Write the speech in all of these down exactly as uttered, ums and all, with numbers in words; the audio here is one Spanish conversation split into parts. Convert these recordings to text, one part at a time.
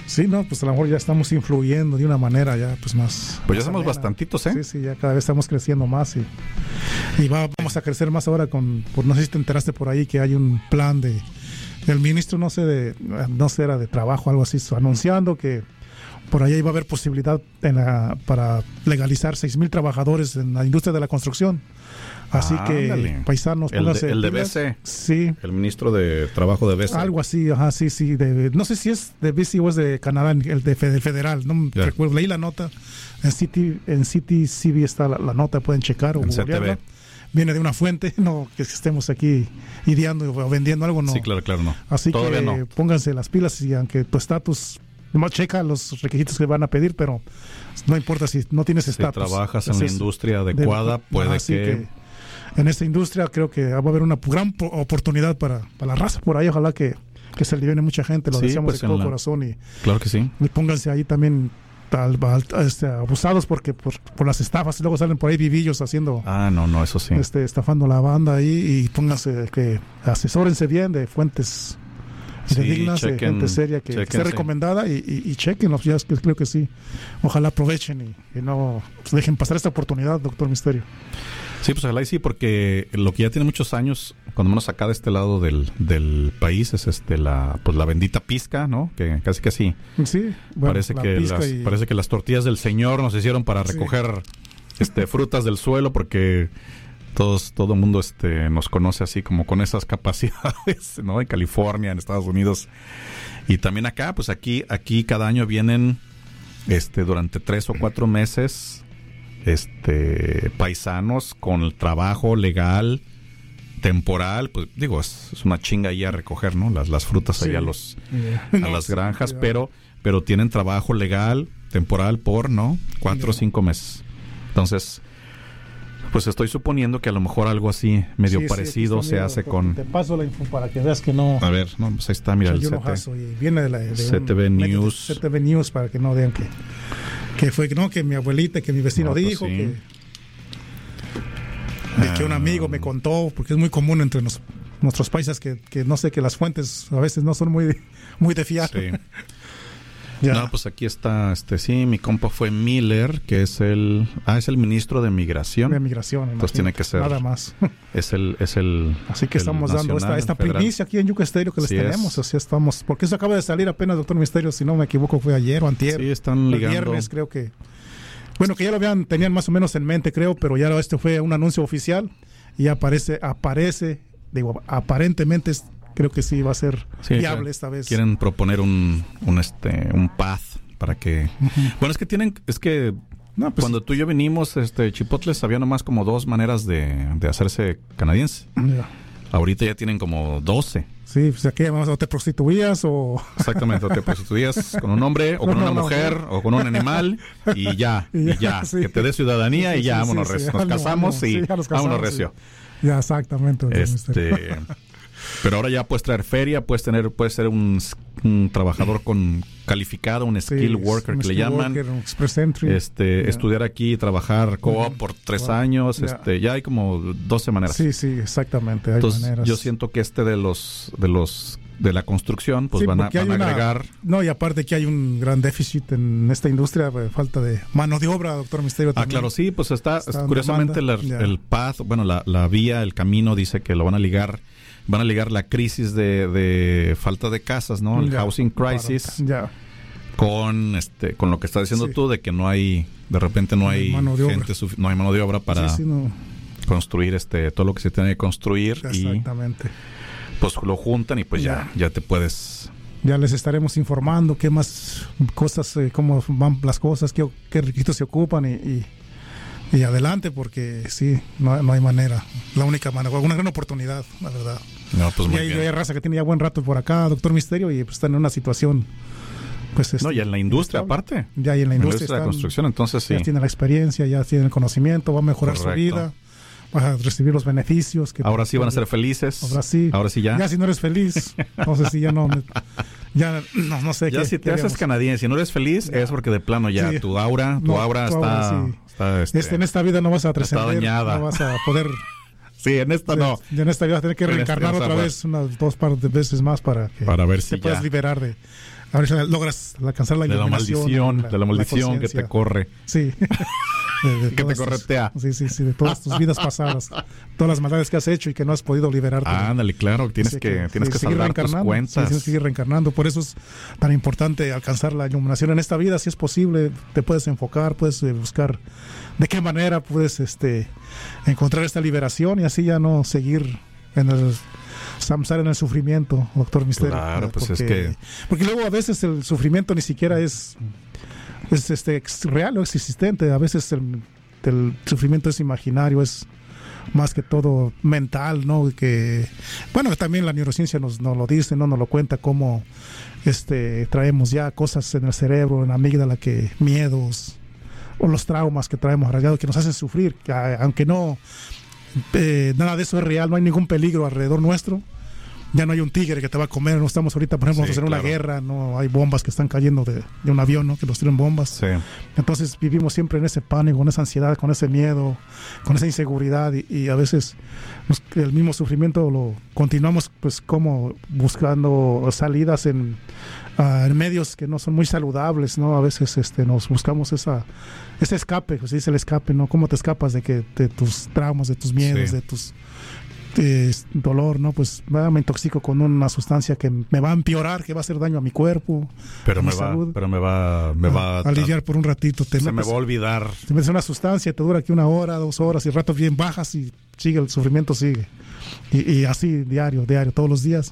Sí, no, pues a lo mejor ya estamos influyendo de una manera ya pues más... Pues ya más somos amena. bastantitos, ¿eh? Sí, sí, ya cada vez estamos creciendo más y, y va, vamos a crecer más ahora con, por, no sé si te enteraste por ahí que hay un plan de, del ministro, no sé, de, no sé, era de trabajo, algo así, anunciando que por ahí va a haber posibilidad en la, para legalizar seis mil trabajadores en la industria de la construcción. Así Ah, que, ándale. paisanos, El de, pónganse el de pilas. B C. Sí. El ministro de Trabajo de B C. Algo así, ajá, sí, sí. De, no sé si es de B C o es de Canadá, el de, del federal, no me Ya. recuerdo. Leí la nota. En City, en City C V está la, la nota, pueden checar o En C T V. googlearla. Viene de una fuente, no que estemos aquí ideando o vendiendo algo, no. Sí, claro, claro, no. Así Todavía que no. pónganse las pilas y aunque tu estatus, nomás checa los requisitos que van a pedir, pero no importa si no tienes Si estatus. trabajas en Ese la es industria adecuada, de- puede así que... en esta industria creo que va a haber una gran po- oportunidad para, para la raza por ahí, ojalá que, que se aliviene mucha gente, lo Sí, deseamos pues de en todo la- corazón y, Claro que sí. y pónganse ahí también tal, al- este, abusados porque por, por las estafas, luego salen por ahí vivillos haciendo, Ah, no, no, eso sí. este, estafando la banda ahí y pónganse que asesórense bien de fuentes Sí, dignas, de chequen- gente seria que chequen, esté sí. recomendada y, y, y chequenlo, ya es que creo que sí, ojalá aprovechen y, y no pues, dejen pasar esta oportunidad, doctor Misterio. Sí, pues ojalá y sí, porque lo que ya tiene muchos años, cuando menos acá de este lado del, del país, es este la pues la bendita pizca, ¿no? Que casi casi Sí, bueno, parece la que pizca las, y- parece que las tortillas del Señor nos hicieron para Sí. recoger este frutas del suelo, porque todos todo el mundo este nos conoce así como con esas capacidades, ¿no? En California, en Estados Unidos y también acá, pues aquí aquí cada año vienen este durante tres o cuatro meses este paisanos con el trabajo legal temporal, pues digo, es, es una chinga ahí a recoger, ¿no? Las las frutas Sí. allá a los Eh, a no, las sí, granjas, cuidado. pero pero tienen trabajo legal temporal por, ¿no? Cuatro o Ya. cinco meses. Entonces, pues estoy suponiendo que a lo mejor algo así medio Sí, sí, parecido aquí se está, hace mira, con... te paso la info para que veas que no. A ver, no, pues ahí está, mira, el Soy un C T. ojazo y viene de la de C T V un medio de News. C T V News para que no vean que que fue no que mi abuelita, que mi vecino No, pues dijo sí. que de que un amigo me contó, porque es muy común entre nos- nuestros paisas que, que no sé, que las fuentes a veces no son muy muy de fiar. Sí. Ya. No, pues aquí está, este sí, mi compa fue Miller, que es el... Ah, es el ministro de Migración. de migración, Entonces imagínate, tiene que ser- nada más. Es el... Es el Así que el estamos dando esta, nacional, esta federal. primicia aquí en Yuca Estéreo que les Así tenemos, es. o sea, estamos, porque eso acaba de salir apenas, doctor Misterio, si no me equivoco fue ayer o antier. Sí, están El ligando. viernes creo que, bueno, que ya lo habían, tenían más o menos en mente, creo, pero ya este fue un anuncio oficial y aparece, aparece, digo, aparentemente es- creo que sí va a ser Sí, viable claro. esta vez. Quieren proponer un, un este un path para que... Bueno, es que tienen... Es que No, pues, cuando tú y yo venimos, este Chipotles, había nomás como dos maneras de, de hacerse canadiense. ya. Ahorita ya tienen como doce. Sí, pues aquí vamos o te prostituías o Exactamente, o te prostituías con un hombre, o No, con una no, no, mujer, no. o con un animal, y ya, Y y ya, ya, sí. que te dé ciudadanía Sí, y ya, sí, vámonos, sí, recio. sí, Nos ánimo, casamos ánimo. y Sí, ya nos vámonos casamos, recio. ya exactamente. doctor Misterio. Este, pero ahora ya puedes traer feria, puedes tener, puedes ser un, un trabajador con calificado, un Sí, skill worker un que le skill llaman. worker, un express entry. Este, Ya. estudiar aquí, trabajar co-op Ujú. por tres Wow. años, Ya. este, ya hay como doce maneras. Sí, sí, exactamente. Hay Entonces, maneras. yo siento que este de los, de los, de la construcción, pues Sí, van a, porque hay van a una- agregar. No, y aparte que hay un gran déficit en esta industria, eh, falta de mano de obra, doctor Misterio. Ah, también. claro, sí, pues está, Está en curiosamente demanda, la- ya. el path, bueno, la, la vía, el camino dice que lo van a ligar, van a ligar la crisis de, de falta de casas, ¿no? El Ya, housing crisis Ya. con este, con lo que estás diciendo Sí. tú de que no hay, de repente no No hay hay mano de obra. gente, sufi- no hay mano de obra para Sí, sí, no, construir este, todo lo que se tiene que construir y exactamente. pues lo juntan y pues ya, Ya. ya te puedes. Ya les estaremos informando qué más cosas, eh, cómo van las cosas, qué, qué requisitos se ocupan y, y, y adelante, porque sí, no, no hay manera. La única manera, una gran oportunidad, la verdad. No, pues Y muy hay, bien. hay raza que tiene ya buen rato por acá, doctor Misterio, y pues están en una situación, pues No, este, y en la industria estable. aparte. Ya ahí en la En la industria, industria de la están- construcción, entonces sí. ya tienen la experiencia, ya tienen el conocimiento, va a mejorar Correcto. su vida, va a recibir los beneficios. Que Ahora sí van a ser felices. Ahora sí. Ahora sí ya. Ya si no eres feliz, no sé si ya no, me- ya no, no sé Ya qué. si te qué haces haríamos. canadiense y no eres feliz, Ya. es porque de plano ya Sí. tu aura, tu No, aura tu está, aura, sí. está, este, Este, en esta vida no vas a trascender, dañada. no vas a poder. sí, en esta no. Ya en esta vida vas a tener que En esta reencarnar vas a otra ver. vez unas dos par de veces más para que Para ver te si puedas ya. liberar de. a ver si logras alcanzar la de la maldición, la, de la maldición la que te corre. Sí. De, de que te corretea. Tus, sí, sí, sí, de todas tus vidas pasadas, todas las maldades que has hecho y que no has podido liberarte. Ah, ándale, claro, tienes sí, que, que tienes sí, que saldar tus cuentas. Sí, tienes que seguir reencarnando. Por eso es tan importante alcanzar la iluminación en esta vida, si es posible. Te puedes enfocar, puedes eh, buscar de qué manera puedes este encontrar esta liberación y así ya no seguir en el samsara, en el sufrimiento, doctor Misterio. Claro, pues porque, es que porque luego a veces el sufrimiento ni siquiera es es este real o existente. A veces el, el sufrimiento es imaginario, es más que todo mental, ¿no? Que bueno, también la neurociencia nos, nos lo dice, no nos lo cuenta, cómo este traemos ya cosas en el cerebro, en la amígdala, que miedos o los traumas que traemos arraigados que nos hacen sufrir, que, aunque no eh, nada de eso es real, no hay ningún peligro alrededor nuestro. Ya no hay un tigre que te va a comer, no estamos ahorita, por ejemplo, sí, en una claro. guerra, no hay bombas que están cayendo de, de un avión, ¿no? Que nos tiran bombas. Sí. Entonces vivimos siempre en ese pánico, con esa ansiedad, con ese miedo, con esa inseguridad y, y a veces nos, el mismo sufrimiento lo continuamos pues como buscando salidas en, uh, en medios que no son muy saludables, ¿no? A veces este nos buscamos esa ese escape, pues se dice el escape, ¿no? ¿Cómo te escapas de que de tus traumas, de tus miedos, sí. de tus Eh, dolor, ¿no? Pues ah, me intoxico con una sustancia que me va a empeorar, que va a hacer daño a mi cuerpo, pero a me mi va, salud. pero me va, me a, va a aliviar por un ratito. Te se metes, me va a olvidar. Te metes una sustancia, te dura aquí una hora, dos horas y el rato bien bajas y sigue, el sufrimiento sigue. Y, y así diario, diario, todos los días.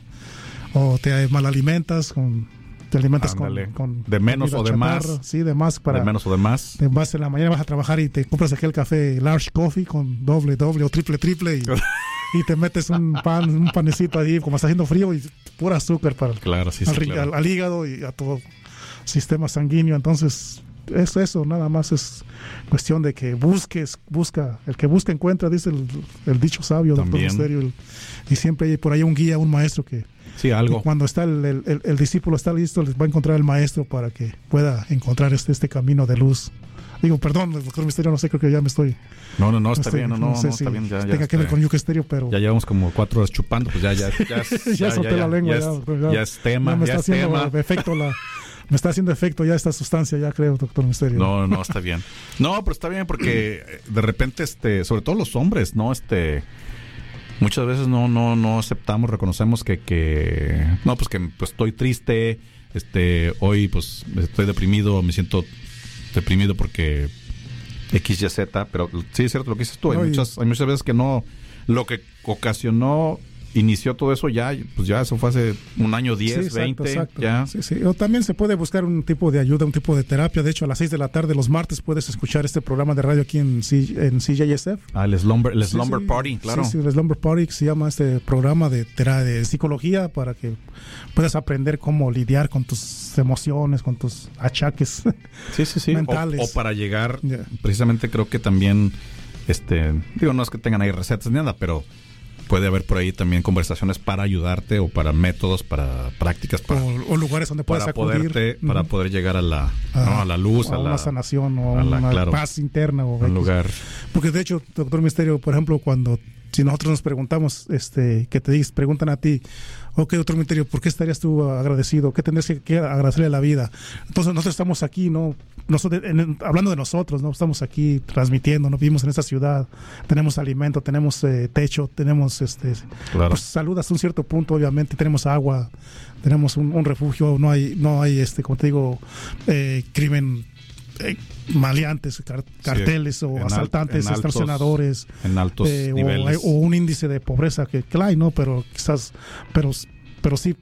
O te malalimentas con te alimentas con, con de menos o de chatarra, más. Sí, de más para de menos o de más. Te vas en la mañana, vas a trabajar y te compras aquel café large coffee con doble, doble o triple, triple y y te metes un pan, un panecito ahí, como está haciendo frío, y pura azúcar para claro, sí, al, sí, claro. al, al hígado y a todo sistema sanguíneo. Entonces, es eso, nada más es cuestión de que busques, busca, el que busca encuentra, dice el, el dicho sabio, doctor Misterio, el, y siempre hay por ahí un guía, un maestro que, sí, algo. que cuando está el, el, el, el discípulo está listo, les va a encontrar el maestro para que pueda encontrar este, este camino de luz. Digo, perdón, doctor Misterio, no sé, creo que ya me estoy... No, no, no, está estoy, bien, no, no, no, sé no si está bien. Ya, ya tenga está, que ver con Yuca Estéreo, pero... Ya llevamos como cuatro horas chupando, pues ya, ya, ya, ya, ya solté la lengua, ya, ya, ya, ya es tema, ya me ya está es haciendo tema. efecto la... Me está haciendo efecto ya esta sustancia, ya creo, doctor Misterio. No, no, está bien. No, pero está bien porque de repente, este, sobre todo los hombres, ¿no? Este... Muchas veces no no no aceptamos, reconocemos que que no, pues que pues estoy triste, este hoy pues estoy deprimido, me siento deprimido porque X, Y, Z, pero sí es cierto lo que dices tú, hay no, muchas hay muchas veces que no, lo que ocasionó, inició todo eso ya, pues ya eso fue hace un año, diez, sí, exacto, veinte, exacto. ya. Sí, sí. O también se puede buscar un tipo de ayuda, un tipo de terapia. De hecho, a las seis de la tarde, los martes, puedes escuchar este programa de radio aquí en, C, en C J S F. Ah, el Slumber, el sí, Slumber sí, Party, claro. Sí, sí, el Slumber Party, que se llama este programa de, de psicología para que puedas aprender cómo lidiar con tus emociones, con tus achaques sí, sí, sí. mentales. O, o para llegar, yeah. precisamente creo que también, este, digo, no es que tengan ahí recetas ni nada, pero puede haber por ahí también conversaciones para ayudarte o para métodos, para prácticas, para, o, o lugares donde puedas para acudir poderte, uh-huh. para poder llegar a la, ah, ¿no? a la luz, a, a, a la una sanación o a la, una claro, paz interna o un lugar. Porque de hecho, doctor Misterio, por ejemplo, cuando si nosotros nos preguntamos, este, que te digas, preguntan a ti, ok, doctor Misterio, ¿por qué estarías tú agradecido? ¿Qué tendrías que, que agradecerle a la vida? Entonces nosotros estamos aquí, ¿no? Nosotros, en, hablando de nosotros, ¿no? Estamos aquí transmitiendo, ¿no? Vivimos en esta ciudad, tenemos alimento, tenemos eh, techo, tenemos este, claro. pues, salud hasta un cierto punto, obviamente, tenemos agua, tenemos un, un refugio, no hay, no hay, este, como te digo, eh, crimen, eh, maleantes, car- carteles sí, o asaltantes, al, en extorsionadores, en altos eh, niveles. O, o un índice de pobreza que, que hay, ¿no? Pero quizás, pero, pero sí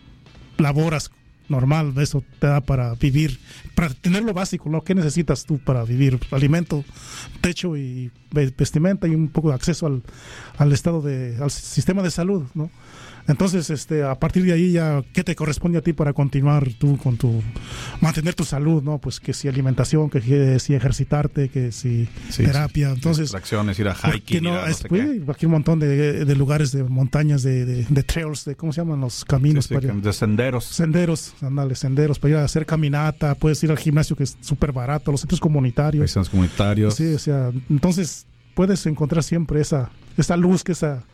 laboras normal, eso te da para vivir, para tener lo básico, ¿no? ¿Qué necesitas tú para vivir? Alimento, techo y vestimenta y un poco de acceso al, al estado de, al sistema de salud, ¿no? Entonces, este, a partir de ahí ya, ¿qué te corresponde a ti para continuar tú con tu, mantener tu salud, ¿no? Pues que si alimentación, que, que si ejercitarte, que si sí, terapia, sí. Entonces... Distracciones, ir a hiking, no, ir a no es, sé pues, qué. Aquí un montón de, de lugares, de montañas, de, de, de trails, de, ¿cómo se llaman los caminos? Sí, sí, para, de senderos. Senderos, andale, senderos, para ir a hacer caminata, puedes ir al gimnasio que es súper barato, los centros comunitarios. Los centros comunitarios. Sí, o sea, entonces puedes encontrar siempre esa, esa luz, que esa...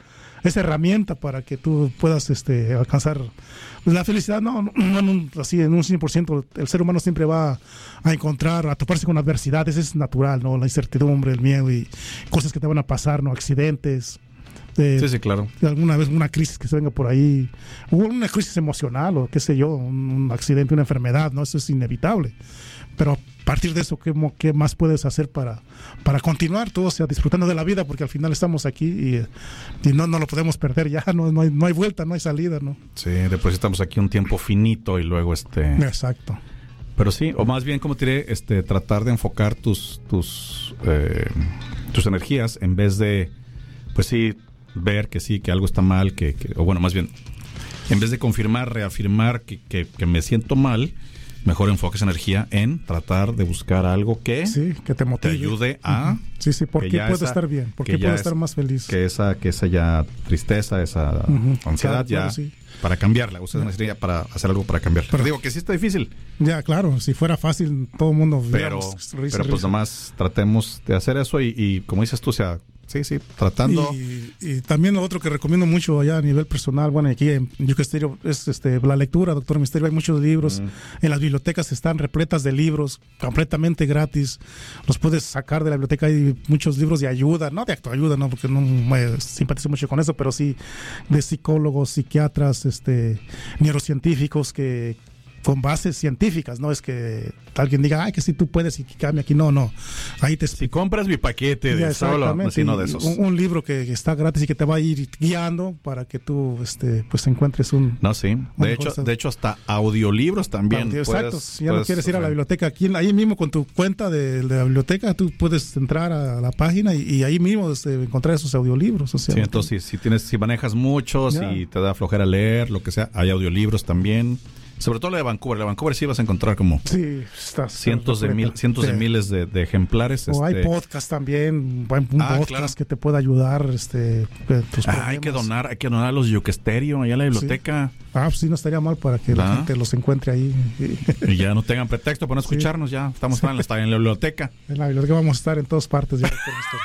esa herramienta para que tú puedas este, alcanzar la felicidad. No, no, no en un, así en un cien por ciento. El ser humano siempre va a encontrar, a toparse con adversidades, es natural, ¿no? La incertidumbre, el miedo y cosas que te van a pasar, ¿no? Accidentes. De, sí, sí, claro. Alguna vez una crisis que se venga por ahí, una crisis emocional o qué sé yo, un, un accidente, una enfermedad, ¿no? Eso es inevitable. Pero a partir de eso, ¿qué, qué más puedes hacer para, para continuar todo, o sea, disfrutando de la vida? Porque al final estamos aquí y, y no, no lo podemos perder ya, no, no, hay, no hay vuelta, no hay salida, ¿no? Sí, después estamos aquí un tiempo finito y luego este... Exacto. Pero sí, o más bien, como te diré, este, tratar de enfocar tus, tus, eh, tus energías en vez de, pues sí, ver que sí, que algo está mal, que, que o bueno, más bien, en vez de confirmar, reafirmar que, que, que me siento mal, mejor enfoques energía en tratar de buscar algo que, sí, que te motive, te ayude a... Uh-huh. Sí, sí, ¿por qué puedo esa, estar bien? ¿Por qué puedo es, estar más feliz? Que esa, que esa ya tristeza, esa uh-huh. ansiedad, claro, ya... Claro, sí. Para cambiarla, usted necesitaría para hacer algo para cambiarla. Pero digo que sí está difícil. Ya, claro, si fuera fácil, todo el mundo... Pero, digamos, risa, pero pues risa. Nomás tratemos de hacer eso y, y como dices tú, o sea... Sí, sí, tratando. Y, y también lo otro que recomiendo mucho allá a nivel personal, bueno, aquí en Yucatán Estéreo es este, la lectura, doctor Misterio. Hay muchos libros. Mm. En las bibliotecas están repletas de libros, completamente gratis. Los puedes sacar de la biblioteca. Hay muchos libros de ayuda, no de autoayuda, no, porque no me simpatizo mucho con eso, pero sí de psicólogos, psiquiatras, este, neurocientíficos que con bases científicas, no es que alguien diga, ay, que si tú puedes y que cambia aquí, no, no, ahí te explico. Si compras mi paquete de solo, sino de esos. Un, un libro que, que está gratis y que te va a ir guiando para que tú, este, pues encuentres un... No, sí, de hecho, de hecho hasta audiolibros también. Audio, puedes, exacto, si ya puedes, no quieres ir a la biblioteca, aquí ahí mismo con tu cuenta de, de la biblioteca, tú puedes entrar a la página y, y ahí mismo este, encontrar esos audiolibros. O sea, sí, entonces si, si, tienes, si manejas mucho, ya. Si te da flojera leer, lo que sea, hay audiolibros también. Sobre todo la de Vancouver. La de Vancouver sí vas a encontrar como sí, está cientos de mil, cientos sí. de miles de, de ejemplares. O este... hay podcast también, un ah, podcast claro. que te pueda ayudar. Este, tus ah, hay que donar, hay que donar a los Yucatán Estéreo allá a la biblioteca. Sí. Ah, pues sí, no estaría mal para que ¿Ah? la gente los encuentre ahí. Y ya no tengan pretexto para no escucharnos, sí. ya estamos sí. en, la, en la biblioteca. En la biblioteca vamos a estar en todas partes. Ya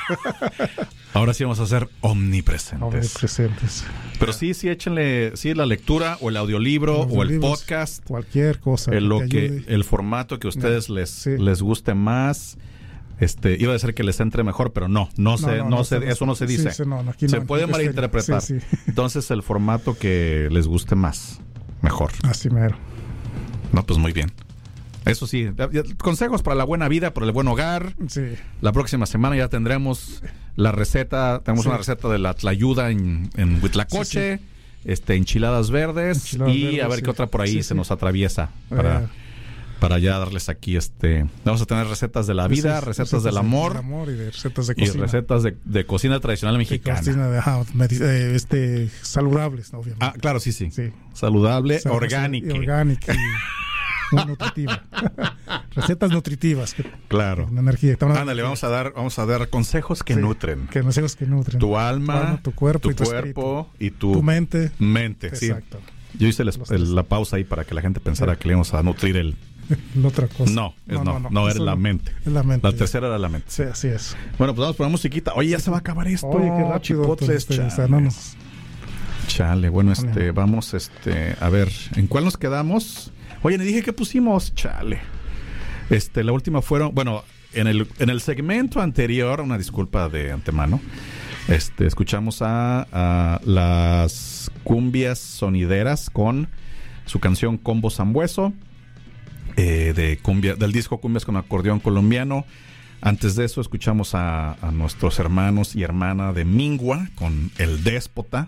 Ahora sí vamos a ser omnipresentes. Omnipresentes. Pero sí, sí, échenle, sí, la lectura o el audiolibro o el podcast. Cualquier cosa. El, lo que, el formato que a ustedes les, sí. les guste más. Este, iba a decir que les entre mejor, pero no, no, no, se, no, no, no se, eso no se dice. Sí, sí, no, aquí se no, puede malinterpretar. Sí, sí. Entonces, el formato que les guste más, mejor. Así mero. No, pues muy bien. Eso sí, consejos para la buena vida, para el buen hogar. Sí. La próxima semana ya tendremos la receta, tenemos sí. una receta de la tlayuda en, en Huitlacoche, sí, sí. este enchiladas verdes enchiladas y verdes, a ver sí. qué otra por ahí sí, se sí. nos atraviesa para, eh. para ya darles aquí este. Vamos a tener recetas de la vida, sí, recetas, recetas del amor, amor y de recetas de cocina. Y recetas de, de cocina tradicional mexicana. De cocina de, ah, eh, este, saludables, ¿no? Obviamente. Ah, claro, sí, sí. sí. Saludable, Salud, orgánica. Orgánica. Muy nutritiva. Recetas nutritivas. Que, claro. La energía. Ándale, vamos a dar, vamos a dar consejos que sí, nutren. Que consejos que nutren. Tu alma, tu, alma, tu cuerpo, tu, y tu, cuerpo y tu, tu mente. Mente, exacto. Sí. Yo hice el, el, la pausa ahí para que la gente pensara sí. que le íbamos a nutrir el. La otra cosa. No, es no, no, no, no, no era la mente. Es la mente. La ya. tercera era la mente. Sí, así es. Bueno, pues vamos a poner musiquita. Oye, ya se va a acabar esto. Oye, qué rápido. Chipotles, este, o sea, no nos... Chale, bueno, este, vamos, este, a ver, ¿en cuál nos quedamos? Oye, le dije que pusimos, chale. Este, la última fueron, bueno, en el, en el segmento anterior, una disculpa de antemano, este, escuchamos a, a las cumbias sonideras con su canción Combo Zambueso, eh, de cumbia, del disco Cumbias con Acordeón Colombiano. Antes de eso escuchamos a, a nuestros hermanos y hermana de Mingua con El Déspota,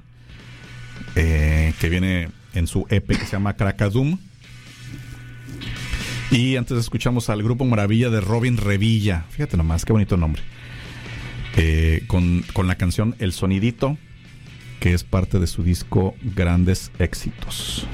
eh, que viene en su E P que se llama Cracadum. Y antes escuchamos al Grupo Maravilla de Robin Revilla. Fíjate nomás, qué bonito nombre. Eh, con, con la canción El Sonidito, que es parte de su disco Grandes Éxitos.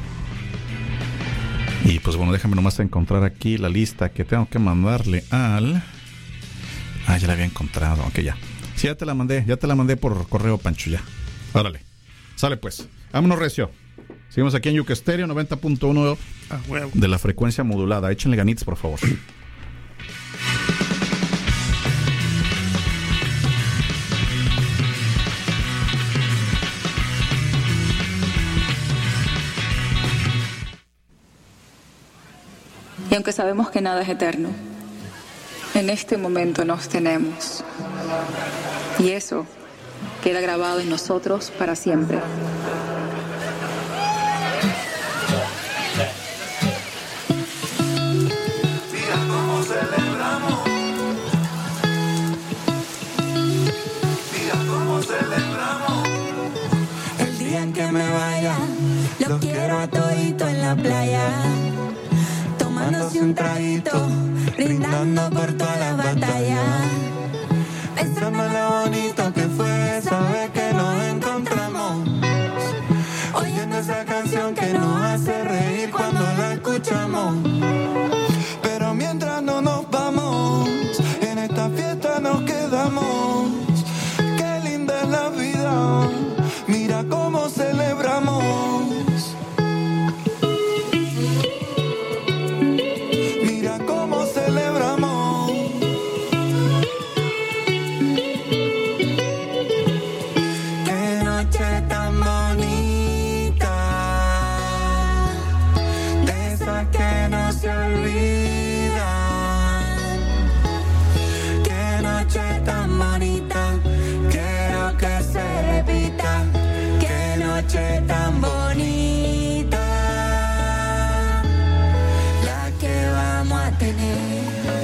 Y pues bueno, déjame nomás encontrar aquí la lista que tengo que mandarle al... Ah, ya la había encontrado. Ok, ya. Sí, ya te la mandé. Ya te la mandé por correo, Pancho, ya. Órale. Sale pues. Vámonos, recio. Seguimos aquí en Yucatán Estéreo noventa punto uno ah, bueno. de la frecuencia modulada. Échenle ganitas, por favor. Y aunque sabemos que nada es eterno, en este momento nos tenemos. Y eso queda grabado en nosotros para siempre. Mira cómo celebramos. Mira cómo celebramos. El día en que me vaya, los quiero a todito en la playa, tomándose un traguito, brindando por todas las batallas, pensando en lo bonito que fue esa vez que nos encontramos, oyendo esa canción que nos hace reír cuando la escuchamos. Pero mientras no nos vamos, en esta fiesta nos quedamos. Qué linda es la vida, mira cómo celebramos. Mira cómo celebramos. Qué noche tan bonita, de esas que no se olvidan. Qué noche tan bonita, quiero que se repita. Qué noche tan bonita, la que vamos a tener.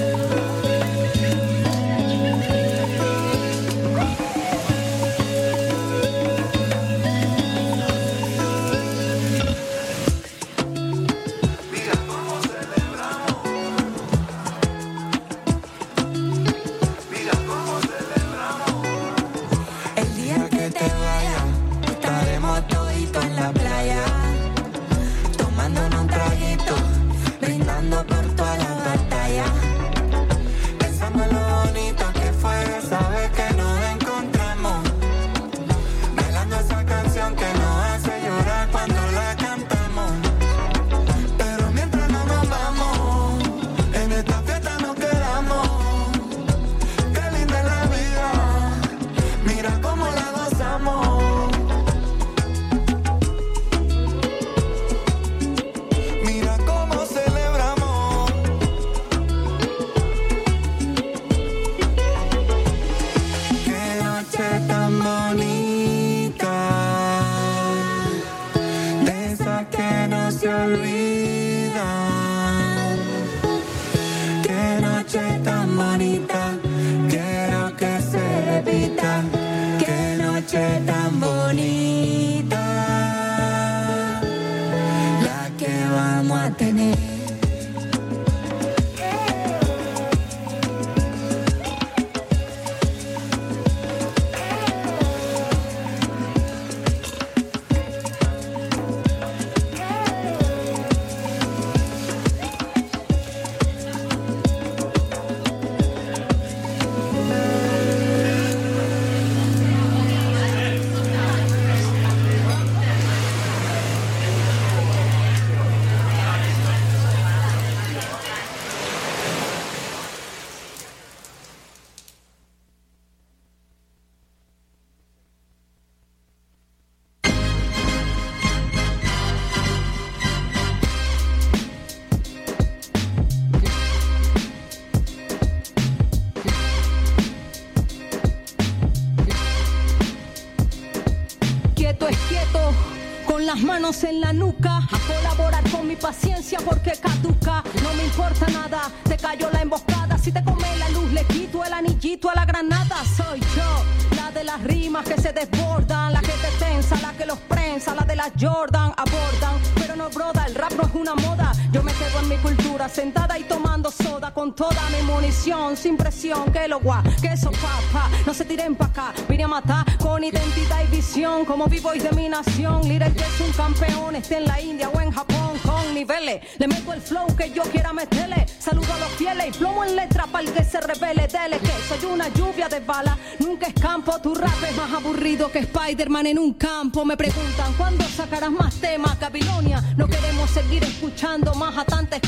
Mira cómo celebramos. Mira cómo celebramos. El día que te vaya, estaremos toditos en la playa, tomándonos un traguito, brindando por todas las batallas, pensando en lo bonito que fue esa vez que nos encontramos, bailando esa canción que nos hace llorar cuando la cantamos. Pero mientras no nos vamos, en esta fiesta nos quedamos. Qué linda es la vida, mira cómo la gozamos. Mira cómo celebramos. Qué noche tan bonita, de esas que no se olvidan. Qué noche tan bonita, quiero que se repita. Qué noche tan bonita, la que vamos a tener. Quieto es quieto, con las manos en la nuca, a colaborar con mi paciencia porque caduca. No me importa nada, te cayó la emboscada. Si te come la luz, le quito el anillito a la granada. Soy yo, la de las rimas que se desbordan, la que te tensa, la que los prensa, la de las Jordan. Abordan, pero no broda, el rap no es una moda. Yo me quedo en mi cultura, sentada y tomando soda, con toda mi munición, sin presión, que lo guá, que eso papá, no se tiren pa' acá. Vine a matar con identidad y visión, como vivo y de mi nación. Líder que es un campeón, esté en la India o en Japón, con niveles, le meto el flow que yo quiera meterle. Saludo a los fieles y plomo en letra para el que se revele. Dele que soy una lluvia de balas, nunca escampo. Tu rap es más aburrido que Spider-Man en un campo. Me preguntan, ¿cuándo sacarás más temas, Babilonia? No queremos seguir escuchando más a tanta escoria.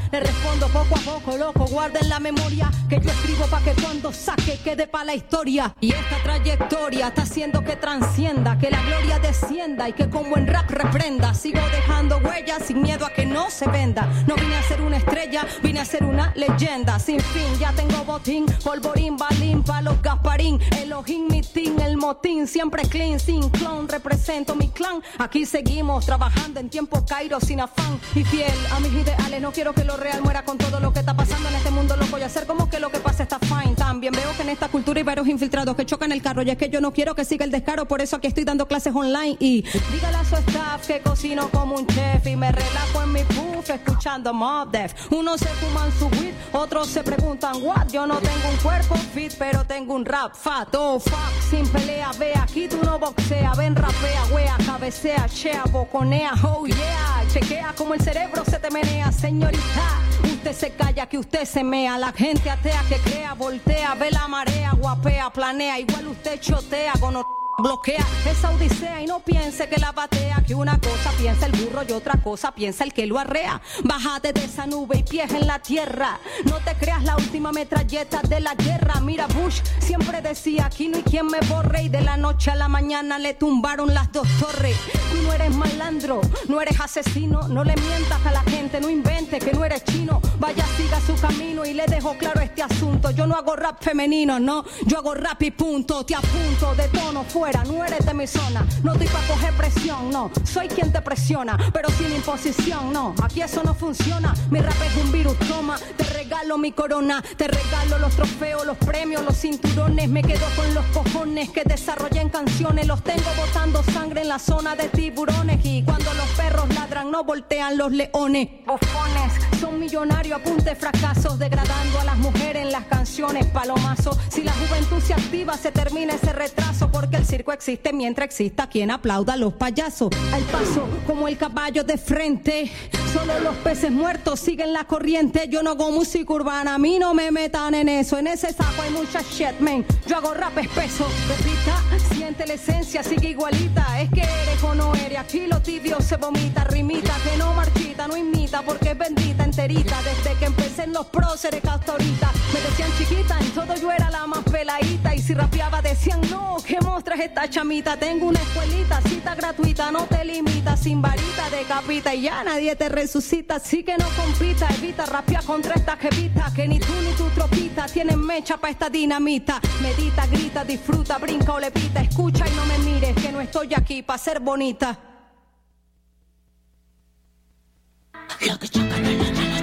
Le respondo poco a poco, loco, guarden la memoria que yo escribo pa' que cuando saque quede pa' la historia. Y esta trayectoria está haciendo que transcienda, que la gloria descienda y que con buen rap reprenda. Sigo dejando huellas sin miedo a que no se venda. No vine a ser una estrella, vine a ser una leyenda. Sin fin, ya tengo botín, polvorín, balín, palos, Gasparín, Elohim, mitín, el motín, siempre clean, sin clon, represento mi clan. Aquí seguimos trabajando en tiempo Cairo sin afán y fiel a mis ideales. No quiero que lo real muera con todo lo que está pasando en este mundo loco y hacer como que lo que pasa está fine. También veo que en esta cultura hay varios infiltrados que chocan el carro y es que yo no quiero que siga el descaro, por eso aquí estoy dando clases online y dígale a su staff que cocino como un chef y me relajo en mi puff escuchando Mob Def. Unos se fuman su weed, otros se preguntan what, yo no tengo un cuerpo fit pero tengo un rap fat. Oh fuck, sin pelea, ve aquí tú no boxea, ven rapea, wea, cabecea, chea, boconea, oh yeah, chequea como el cerebro se te menea, señorita. Usted se calla que usted se mea, la gente atea que crea, voltea, ve la marea, guapea, planea, igual usted chotea, gono bloquea esa odisea y no piense que la batea, que una cosa piensa el burro y otra cosa piensa el que lo arrea. Bájate de esa nube y pies en la tierra, no te creas la última metralleta de la guerra. Mira Bush siempre decía aquí no hay quien me borre y de la noche a la mañana le tumbaron las dos torres. Tú no eres malandro, no eres asesino, no le mientas a la gente, no inventes que no eres chino. Vaya, siga su camino y le dejo claro este asunto. Yo no hago rap femenino, no, yo hago rap y punto. Te apunto de tono fuera, no eres de mi zona, no estoy pa' coger presión, no, soy quien te presiona, pero sin imposición, no, aquí eso no funciona, mi rap es un virus, toma, te regalo mi corona, te regalo los trofeos, los premios, los cinturones, me quedo con los cojones que desarrollé en canciones, los tengo botando sangre en la zona de tiburones y cuando los perros ladran no voltean los leones. Bufones, son millonarios a punta de fracasos, degradando a las mujeres en las canciones, palomazo, si la juventud se activa se termina ese retraso, porque el circo existe mientras exista quien aplauda a los payasos. Al paso como el caballo de frente, solo los peces muertos siguen la corriente. Yo no hago música urbana, a mí no me metan en eso, en ese saco hay mucha shit, man. Yo hago rap espeso, repita, siente la esencia, sigue igualita. Es que eres o no eres, aquí lo tibio se vomita. Rimita que no marchita, no imita, porque es bendita enterita. Desde que empecé en los próceres hasta ahorita, me decían chiquita, en todo yo era la más peladita. Y si rapeaba decían no, que mostras esta chamita. Tengo una escuelita, cita gratuita, no te limita, sin varita decapita y ya nadie te resucita. Así que no compita, evita rapear contra esta jevita, que ni tú ni tu tropita tienen mecha pa' esta dinamita. Medita, grita, disfruta, brinca o levita, escucha y no me mires, que no estoy aquí pa' ser bonita. Lo que choca, no, no, no, no.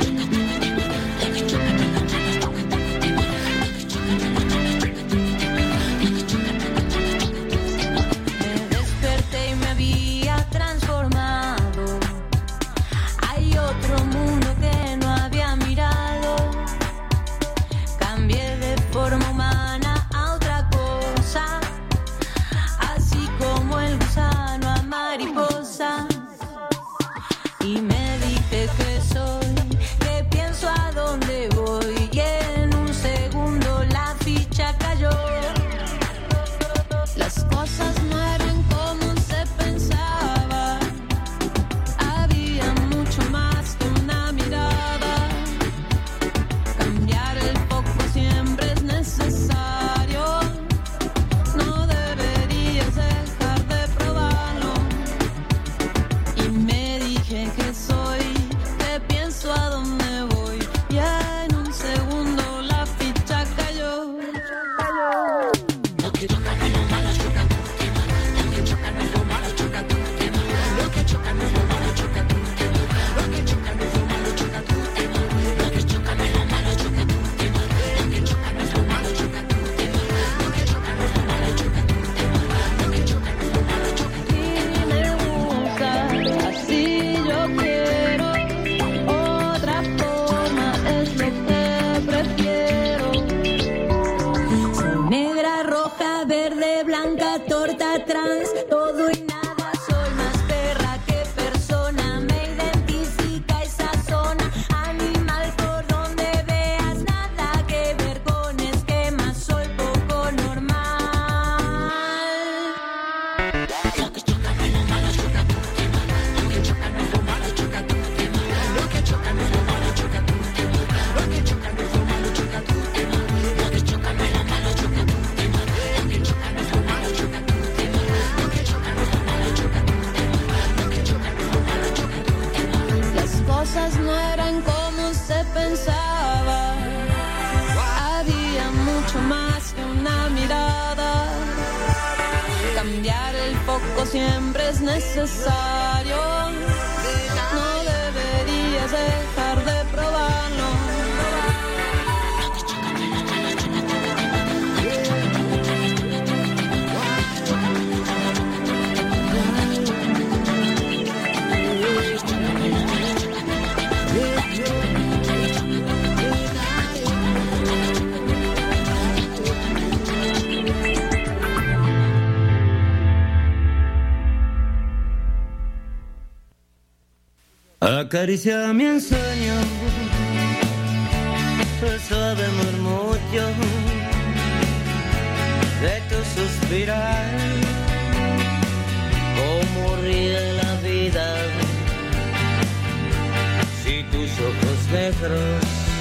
Y me dije que soy, que no siempre es necesario. No deberías dejar de probarlo. Acaricia mi ensueño, el suave murmullo de tu suspirar, cómo ríe la vida si tus ojos negros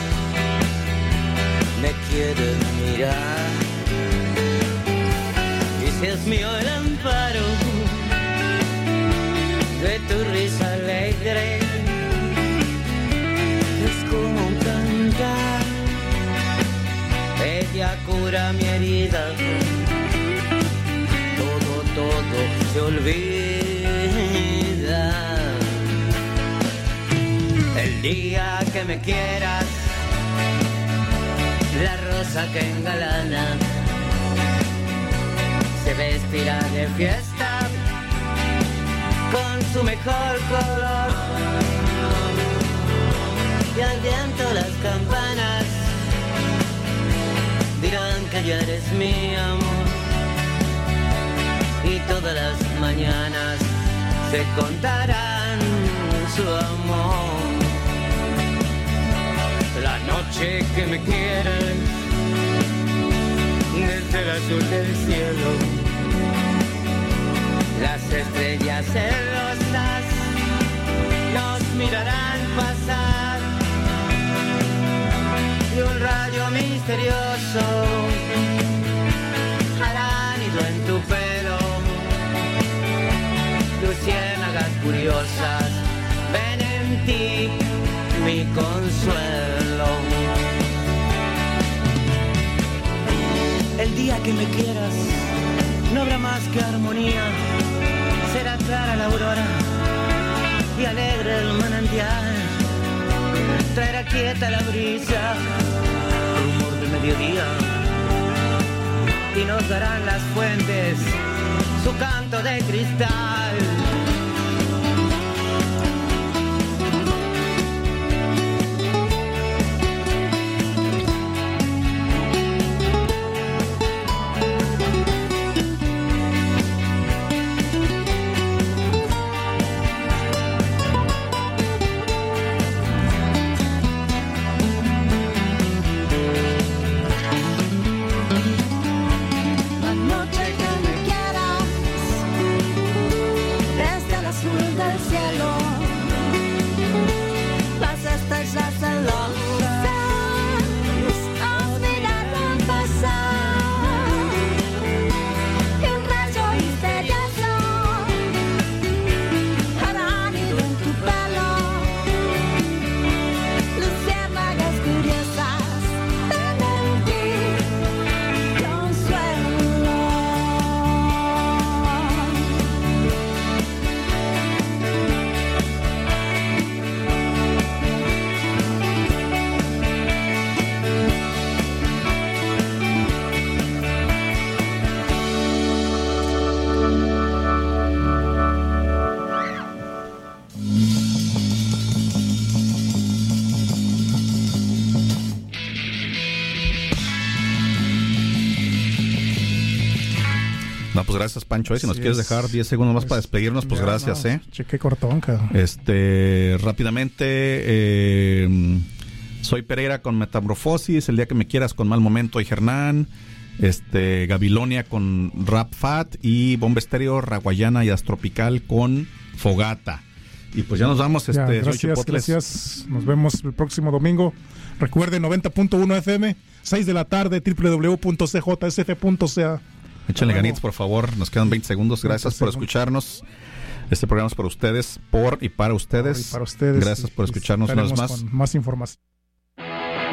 me quieren mirar, y si es mío el amparo de tu risa alegre, es como un cantar, ella cura mi herida, todo, todo se olvida. El día que me quieras, la rosa que engalana se vestirá de fiesta con su mejor color, y al viento las campanas dirán que ya eres mi amor, y todas las mañanas se contarán su amor. La noche que me quieres, desde el azul del cielo, las estrellas celosas nos mirarán pasar, y un rayo misterioso hará nido en tu pelo. Luciérnagas curiosas ven en ti mi consuelo. El día que me quieras no habrá más que armonía, será clara la aurora y alegre el manantial, traerá quieta la brisa, rumor de mediodía, y nos darán las fuentes su canto de cristal. Pues gracias, Pancho. ¿eh? Si nos sí quieres es. dejar diez segundos más pues, para despedirnos, pues ya, gracias. No, ¿eh? Cheque cortón, cabrón. Este, rápidamente, eh, soy Pereira con Metamorfosis, El día que me quieras con Mal Momento y Hernán, este, Gabilonia con Rap Fat y Bomba Estéreo, Raguayana y Astropical con Fogata. Y pues ya nos vamos. Este, ya, gracias, gracias. Nos vemos el próximo domingo. Recuerden, noventa punto uno F M, seis de la tarde, doble u doble u doble u punto c j s f punto c a. Échenle ganitas, por favor. Nos quedan veinte segundos. Gracias por escucharnos. Este programa es para ustedes, por y para ustedes. Por y para ustedes. Gracias por escucharnos una vez más. Con más información.